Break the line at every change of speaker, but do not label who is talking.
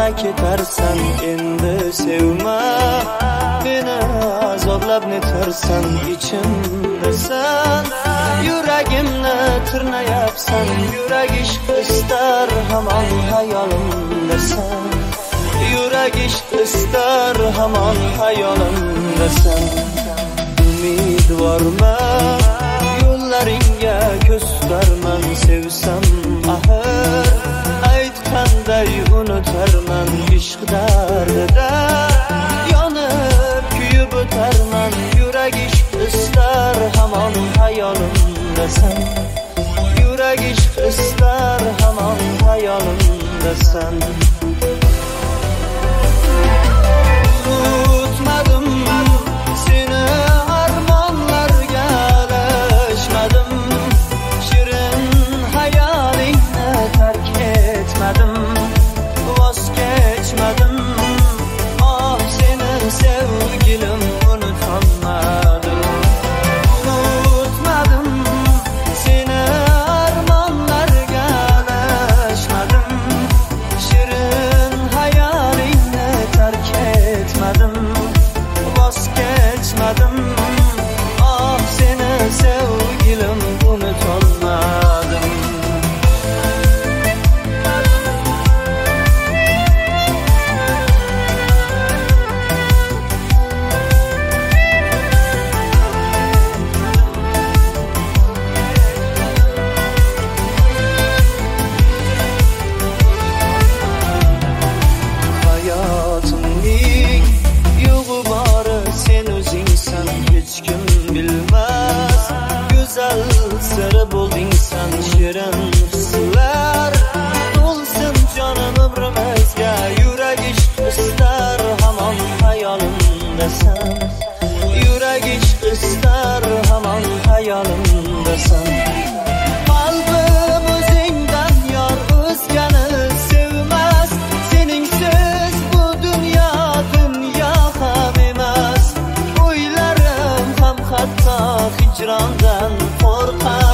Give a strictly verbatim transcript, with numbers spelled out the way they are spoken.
ketarsan endi sevma meni azoblab netarsan ichimdasan yuragimni tirnayapsan yurak ishq istar hamon hayolimdasan yurak ishq istar hamon hayolimdasan umidvorman yo'llaringga ko'z tutarman sevsam axir aytganday unutarman ishq dardida yonib kuyib o'tarman yurak ishq istar hamon hayolimdasan yurak ishq istar hamon hayolimdasan unutmadim seni armonlarga alishmadim shirin hayolingni tark etmadim voz kechmadim oh seni sevgilim unutolmadim unutmadim seni armonlarga alishmadim shirin hayolingni tark etmadim voz kechmadim oh seni sevgilim unutolmadim hayotimning yo'g'i bori sen o'zingsan hech kim bilmas go'zal siri bo'ldingsan shirin hislar to'lsin jonim umrimizga yurak ishq istar hamon hayolimdasan yurak ishq istar hamon hayolimdasan qalbim o'zingdan yor o'zgani sevmas seningsiz bu dunyo dunyo ham emas o'ylarim ham hatto hijrondan qo'rqar